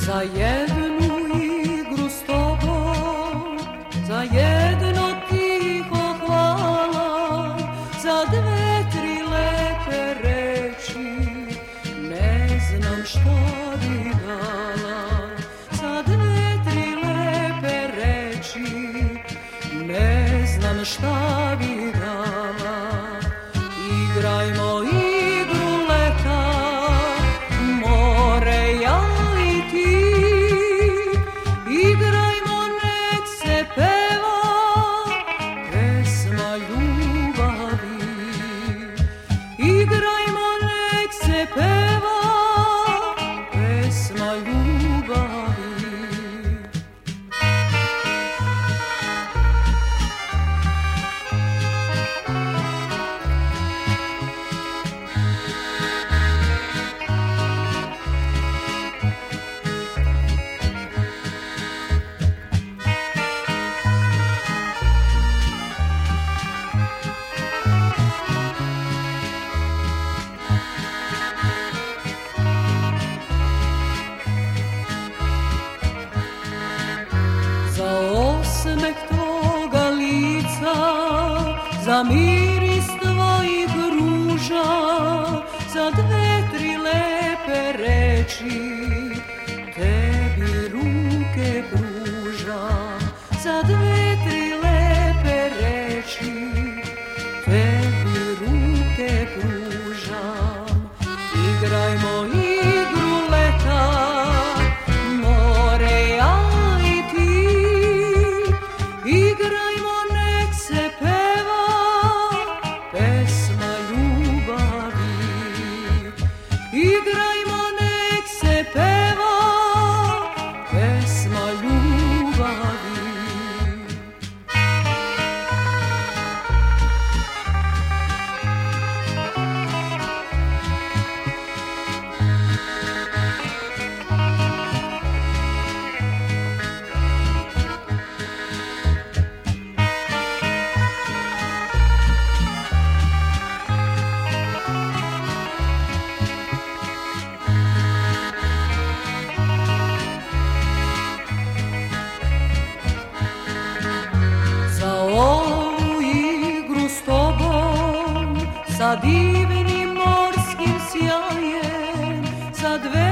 Za jednu igru s tobom, za jedno tiho hvala, za dve, tri lepe reči, ne znam šta bi dala. Za dve, tri lepe reči, ne znam šta bi dala. Igrajmo igru leta, more, ja i ti. Igrajmo, nek se peva pesma ljubavi. Igrajmo, nek se peva pesma ljubavi. Osmeh tvoga lica, za miris tvojih ruža, za dve, tri lepe reči, tebi ruke pružam. Za dve, tri lepe reči, tebi ruke pružam. Igrajmo igru leta, more, ja i ti. Igrajmo, nek se peva pesma ljubavi. Igrajmo, nek se peva pesma ljubavi. Ovu igru s tobom, sa divnim morskim sjajem, sa dve